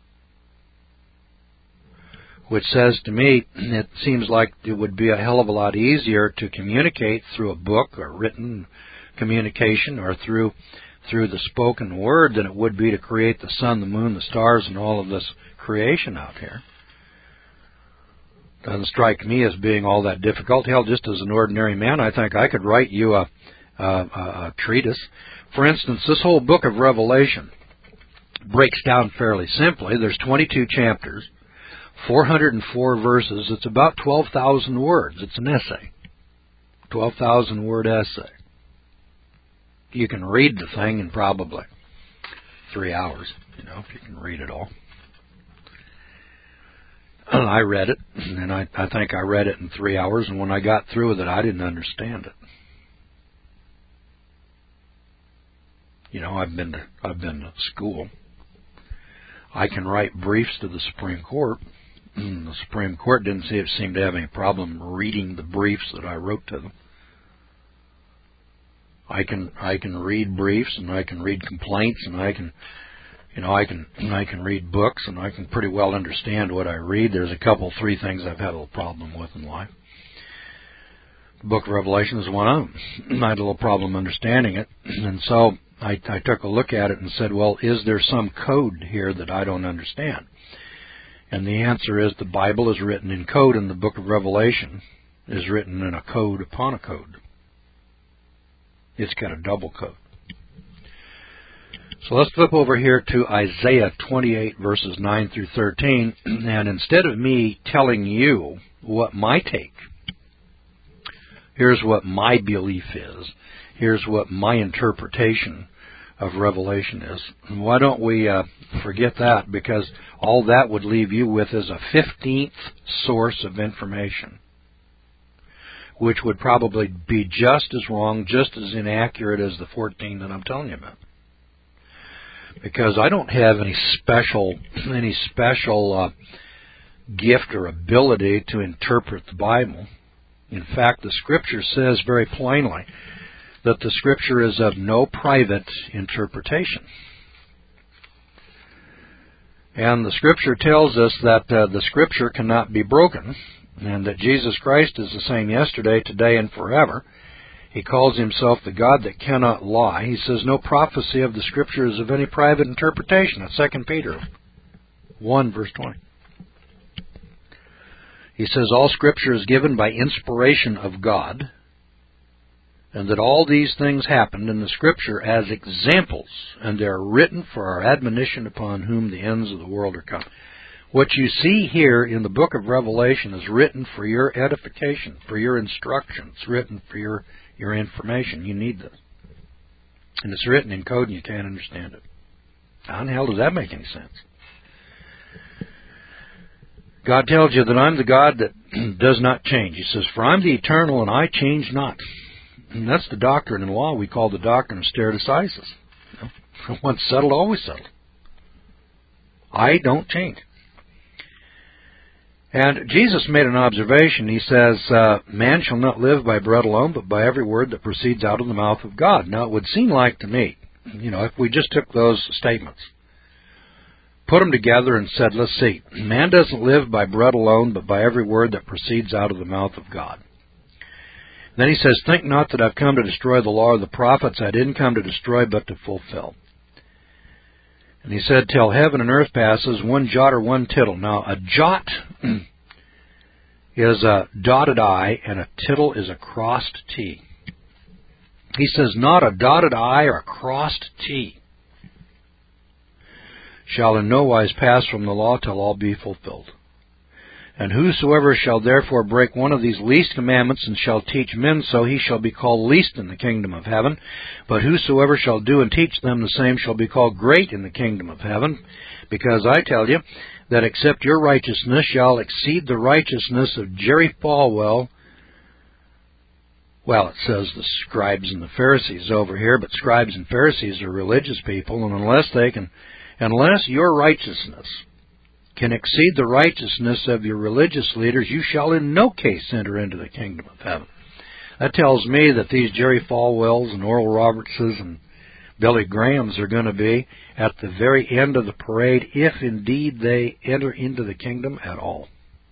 Which says to me, it seems like it would be a hell of a lot easier to communicate through a book or written communication or through the spoken word than it would be to create the sun, the moon, the stars, and all of this creation out here. Doesn't strike me as being all that difficult. Hell, just as an ordinary man, I think I could write you a treatise. For instance, this whole book of Revelation breaks down fairly simply. There's 22 chapters. 404 verses. It's about 12,000 words. It's an essay. 12,000 word essay. You can read the thing in probably 3 hours, if you can read it all. I read it, and I think I read it in 3 hours, and when I got through with it, I didn't understand it. I've been to school. I can write briefs to the Supreme Court. The Supreme Court didn't seem to have any problem reading the briefs that I wrote to them. I can read briefs, and I can read complaints, and I can read books, and I can pretty well understand what I read. There's three things I've had a little problem with in life. The Book of Revelation is one of them. I had a little problem understanding it, and so I took a look at it and said, well, is there some code here that I don't understand? And the answer is the Bible is written in code, and the Book of Revelation is written in a code upon a code. It's got a double code. So let's flip over here to Isaiah 28, verses 9 through 13. And instead of me telling you what my take, here's what my belief is, here's what my interpretation of Revelation is. And why don't we forget that, because all that would leave you with is a 15th source of information, which would probably be just as wrong, just as inaccurate as the 14 that I'm telling you about. Because I don't have any special gift or ability to interpret the Bible. In fact, the Scripture says very plainly that the Scripture is of no private interpretation. And the Scripture tells us that the Scripture cannot be broken, and that Jesus Christ is the same yesterday, today, and forever. He calls himself the God that cannot lie. He says no prophecy of the Scripture is of any private interpretation. That's 2 Peter 1, verse 20. He says all Scripture is given by inspiration of God, and that all these things happened in the Scripture as examples, and they are written for our admonition upon whom the ends of the world are come. What you see here in the book of Revelation is written for your edification, for your instruction. It's written for your information. You need this. And it's written in code and you can't understand it. How in the hell does that make any sense? God tells you that I'm the God that does not change. He says, for I'm the eternal and I change not. And that's the doctrine in law we call the doctrine of stare decisis. Once settled, always settled. I don't change. And Jesus made an observation. He says, man shall not live by bread alone, but by every word that proceeds out of the mouth of God. Now, it would seem like to me, if we just took those statements, put them together and said, let's see, man doesn't live by bread alone, but by every word that proceeds out of the mouth of God. Then he says, think not that I've come to destroy the law or the prophets. I didn't come to destroy, but to fulfill. And he said, till heaven and earth passes, one jot or one tittle. Now, a jot is a dotted I, and a tittle is a crossed T. He says, not a dotted I or a crossed T shall in no wise pass from the law till all be fulfilled. And whosoever shall therefore break one of these least commandments and shall teach men so, he shall be called least in the kingdom of heaven. But whosoever shall do and teach them, the same shall be called great in the kingdom of heaven. Because I tell you that except your righteousness shall exceed the righteousness of Jerry Falwell. Well, it says the scribes and the Pharisees over here, but scribes and Pharisees are religious people, and unless your righteousness can exceed the righteousness of your religious leaders, you shall in no case enter into the kingdom of heaven. That tells me that these Jerry Falwells and Oral Robertses and Billy Grahams are going to be at the very end of the parade, if indeed they enter into the kingdom at all.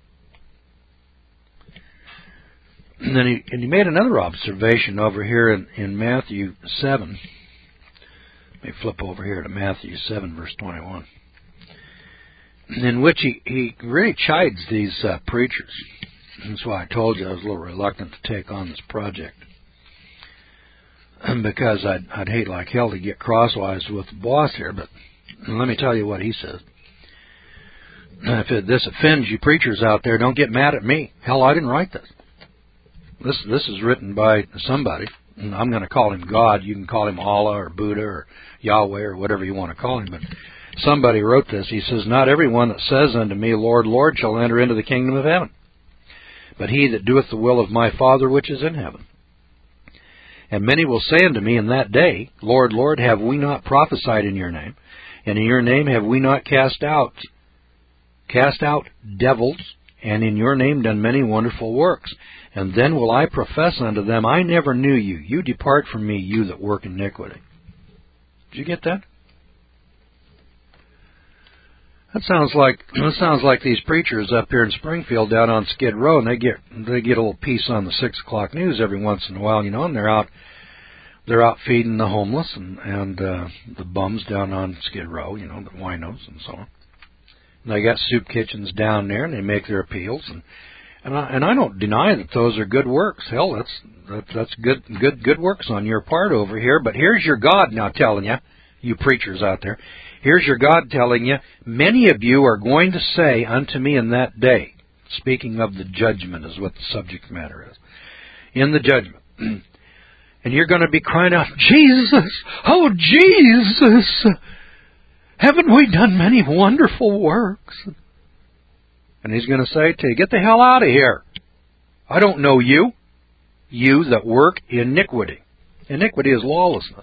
And then he made another observation over here in Matthew 7. Let me flip over here to Matthew 7, verse 21. In which he really chides these preachers. That's why I told you I was a little reluctant to take on this project. Because I'd hate like hell to get crosswise with the boss here, but let me tell you what he says. If this offends you preachers out there, don't get mad at me. Hell, I didn't write this. This is written by somebody. And I'm going to call him God. You can call him Allah or Buddha or Yahweh or whatever you want to call him, but somebody wrote this. He says, not everyone that says unto me, Lord, Lord, shall enter into the kingdom of heaven, but he that doeth the will of my Father which is in heaven. And many will say unto me in that day, Lord, Lord, have we not prophesied in your name? And in your name have we not cast out devils, and in your name done many wonderful works? And then will I profess unto them, I never knew you. You depart from me, you that work iniquity. Did you get that? That sounds like these preachers up here in Springfield down on Skid Row, and they get a little piece on the 6 o'clock news every once in a while, and they're out feeding the homeless and the bums down on Skid Row, the winos and so on. And they got soup kitchens down there, and they make their appeals, and I don't deny that those are good works. Hell, that's good works on your part over here. But here's your God now telling you, you preachers out there. Here's your God telling you, many of you are going to say unto me in that day, speaking of the judgment is what the subject matter is, in the judgment. And you're going to be crying out, Jesus, oh Jesus, haven't we done many wonderful works? And He's going to say to you, get the hell out of here. I don't know you. You that work iniquity. Iniquity is lawlessness.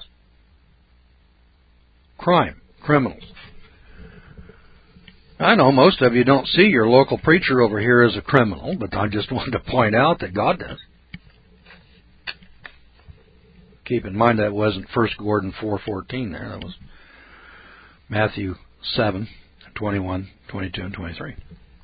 Crime. Criminals. I know most of you don't see your local preacher over here as a criminal, but I just wanted to point out that God does. Keep in mind that wasn't 1 Gordon 4:14 there. That was Matthew 7:21, 22, and 23.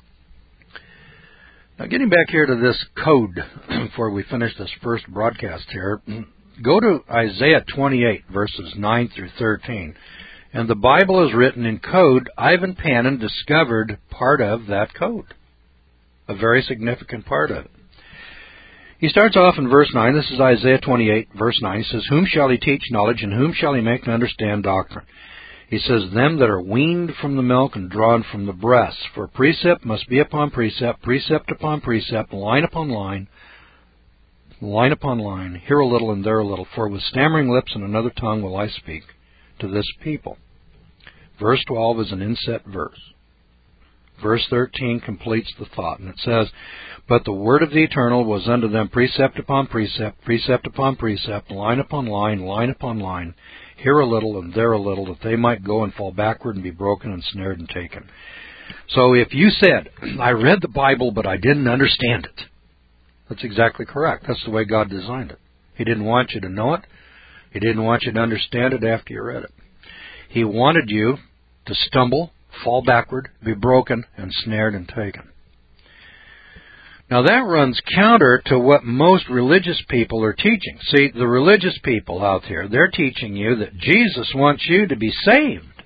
Now, getting back here to this code, before we finish this first broadcast here, go to Isaiah 28, verses 9 through 13. And the Bible is written in code. Ivan Panin discovered part of that code, a very significant part of it. He starts off in verse 9. This is Isaiah 28, verse 9. He says, whom shall he teach knowledge, and whom shall he make to understand doctrine? He says, them that are weaned from the milk and drawn from the breast. For precept must be upon precept, precept upon precept, line upon line upon line, here a little and there a little. For with stammering lips and another tongue will I speak to this people. Verse 12 is an inset verse. Verse 13 completes the thought, and it says, but the word of the Eternal was unto them precept upon precept, precept upon precept, line upon line upon line, here a little and there a little, that they might go and fall backward and be broken and snared and taken. So if you said, I read the Bible but I didn't understand it, that's exactly correct. That's the way God designed it. He didn't want you to know it. He didn't want you to understand it after you read it. He wanted you to stumble, fall backward, be broken, and snared and taken. Now that runs counter to what most religious people are teaching. See, the religious people out there, they're teaching you that Jesus wants you to be saved.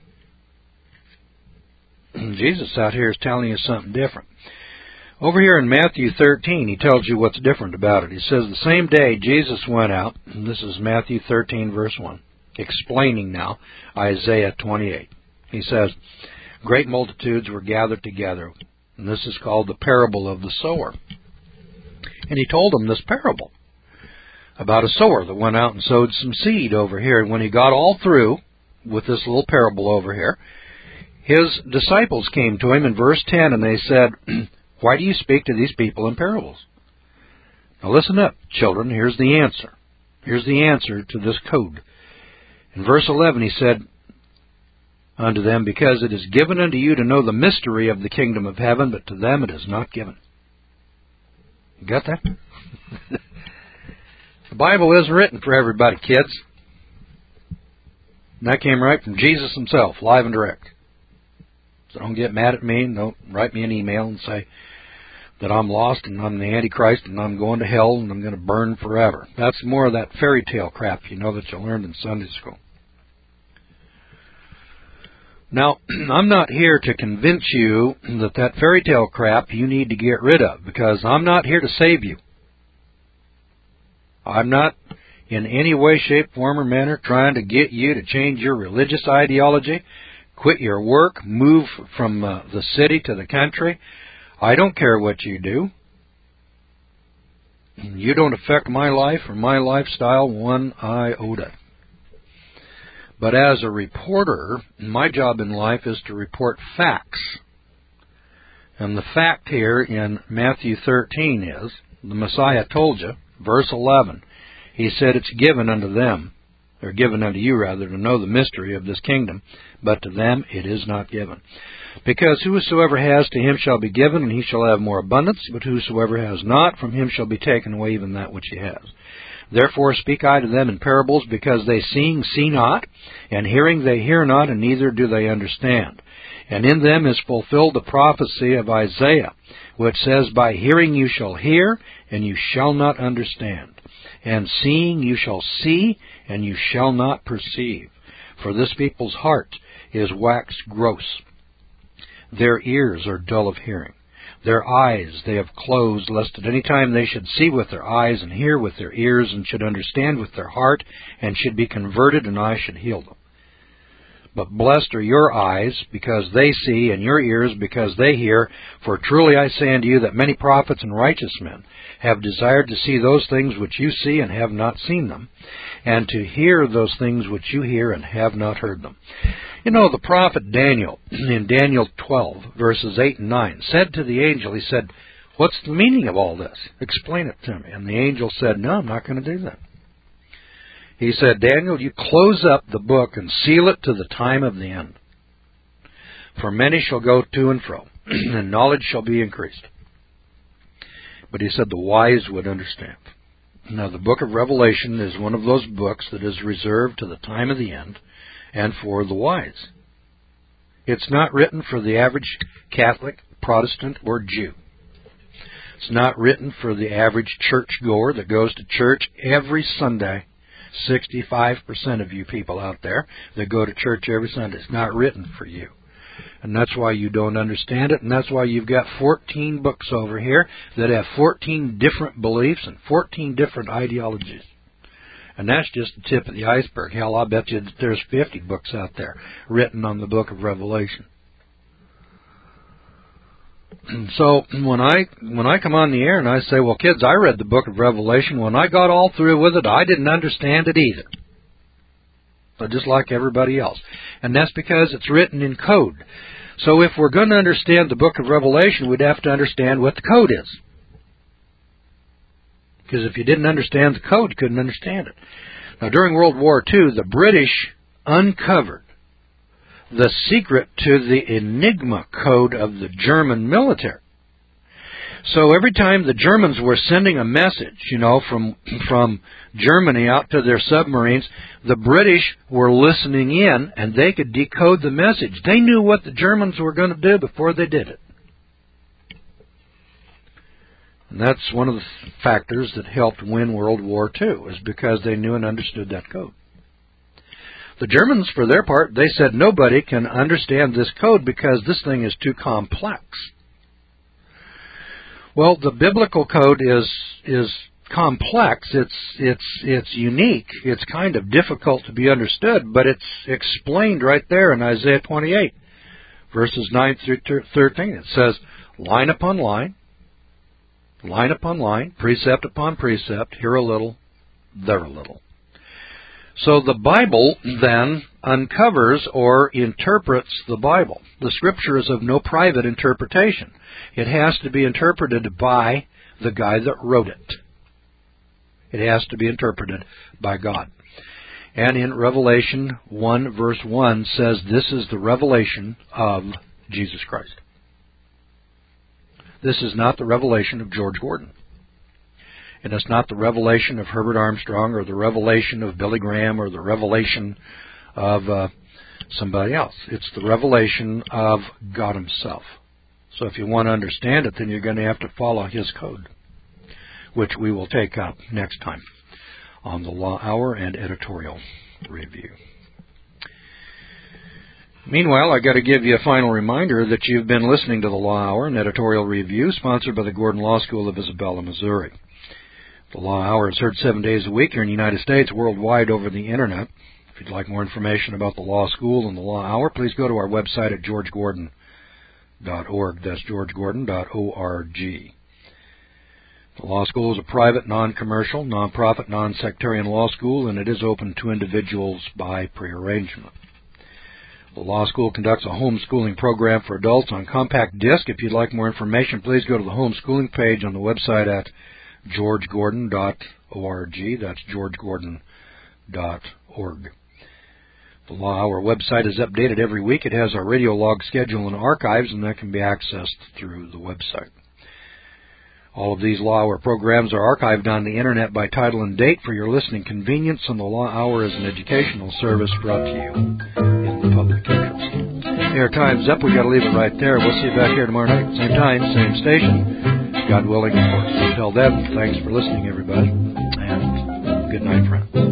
Jesus out here is telling you something different. Over here in Matthew 13, he tells you what's different about it. He says, the same day Jesus went out, and this is Matthew 13, verse 1, explaining now Isaiah 28. He says, great multitudes were gathered together, and this is called the parable of the sower. And he told them this parable about a sower that went out and sowed some seed over here. And when he got all through with this little parable over here, his disciples came to him in verse 10, and they said, why do you speak to these people in parables? Now listen up, children. Here's the answer. Here's the answer to this code. In verse 11, he said unto them, because it is given unto you to know the mystery of the kingdom of heaven, but to them it is not given. You got that? The Bible isn't written for everybody, kids. And that came right from Jesus himself, live and direct. So don't get mad at me. Don't write me an email and say that I'm lost and I'm the Antichrist and I'm going to hell and I'm going to burn forever. That's more of that fairy tale crap, you know, that you learned in Sunday school. Now, I'm not here to convince you that that fairy tale crap you need to get rid of, because I'm not here to save you. I'm not in any way, shape, form, or manner trying to get you to change your religious ideology, quit your work, move from the city to the country. I don't care what you do. You don't affect my life or my lifestyle one iota. But as a reporter, my job in life is to report facts. And the fact here in Matthew 13 is, the Messiah told you, verse 11, he said it's given unto them, or given unto you rather, to know the mystery of this kingdom, but to them it is not given. Because whosoever has, to him shall be given, and he shall have more abundance, but whosoever has not, from him shall be taken away even that which he has. Therefore speak I to them in parables, because they seeing see not, and hearing they hear not, and neither do they understand. And in them is fulfilled the prophecy of Isaiah, which says, by hearing you shall hear, and you shall not understand. And seeing you shall see, and you shall not perceive. For this people's heart is waxed gross. Their ears are dull of hearing. Their eyes they have closed, lest at any time they should see with their eyes, and hear with their ears, and should understand with their heart, and should be converted, and I should heal them. But blessed are your eyes, because they see, and your ears, because they hear. For truly I say unto you that many prophets and righteous men have desired to see those things which you see and have not seen them, and to hear those things which you hear and have not heard them. You know, the prophet Daniel, in Daniel 12, verses 8 and 9, said to the angel, he said, "What's the meaning of all this? Explain it to me." And the angel said, "No, I'm not going to do that." He said, "Daniel, you close up the book and seal it to the time of the end. For many shall go to and fro, and knowledge shall be increased." But he said the wise would understand. Now, the book of Revelation is one of those books that is reserved to the time of the end and for the wise. It's not written for the average Catholic, Protestant, or Jew. It's not written for the average churchgoer that goes to church every Sunday. 65% of you people out there that go to church every Sunday. It's not written for you. And that's why you don't understand it, and that's why you've got 14 books over here that have 14 different beliefs and 14 different ideologies. And that's just the tip of the iceberg. Hell, I'll bet you that there's 50 books out there written on the book of Revelation. So when I come on the air and I say, "Well, kids, I read the book of Revelation. When I got all through with it, I didn't understand it either." But just like everybody else. And that's because it's written in code. So if we're going to understand the book of Revelation, we'd have to understand what the code is. Because if you didn't understand the code, you couldn't understand it. Now, during World War II, the British uncovered the secret to the Enigma code of the German military. So every time the Germans were sending a message, from Germany out to their submarines, the British were listening in, and they could decode the message. They knew what the Germans were going to do before they did it. And that's one of the factors that helped win World War II, is because they knew and understood that code. The Germans, for their part, they said nobody can understand this code because this thing is too complex. Well, the biblical code is complex. It's unique. It's kind of difficult to be understood, but it's explained right there in Isaiah 28, verses 9 through 13. It says, line upon line, line upon line, precept upon precept, here a little, there a little. So the Bible then uncovers or interprets the Bible. The Scripture is of no private interpretation. It has to be interpreted by the guy that wrote it. It has to be interpreted by God. And in Revelation 1 verse 1 says this is the revelation of Jesus Christ. This is not the revelation of George Gordon. And it's not the revelation of Herbert Armstrong or the revelation of Billy Graham or the revelation of somebody else. It's the revelation of God Himself. So if you want to understand it, then you're going to have to follow His code, which we will take up next time on the Law Hour and Editorial Review. Meanwhile, I've got to give you a final reminder that you've been listening to the Law Hour and Editorial Review, sponsored by the Gordon Law School of Isabella, Missouri. The Law Hour is heard 7 days a week here in the United States, worldwide over the Internet. If you'd like more information about the Law School and the Law Hour, please go to our website at georgegordon.org. That's georgegordon.org. The Law School is a private, non-commercial, non-profit, non-sectarian law school, and it is open to individuals by prearrangement. The Law School conducts a homeschooling program for adults on compact disc. If you'd like more information, please go to the homeschooling page on the website at georgegordon.org. That's georgegordon.org. The Law Hour website is updated every week. It has our radio log schedule and archives, and that can be accessed through the website. All of these Law Hour programs are archived on the Internet by title and date for your listening convenience, and the Law Hour is an educational service brought to you in the public interest. Hey, our time's up. We've got to leave it right there. We'll see you back here tomorrow night. Same time, same station. God willing, of course. Until then, thanks for listening, everybody, and good night, friends.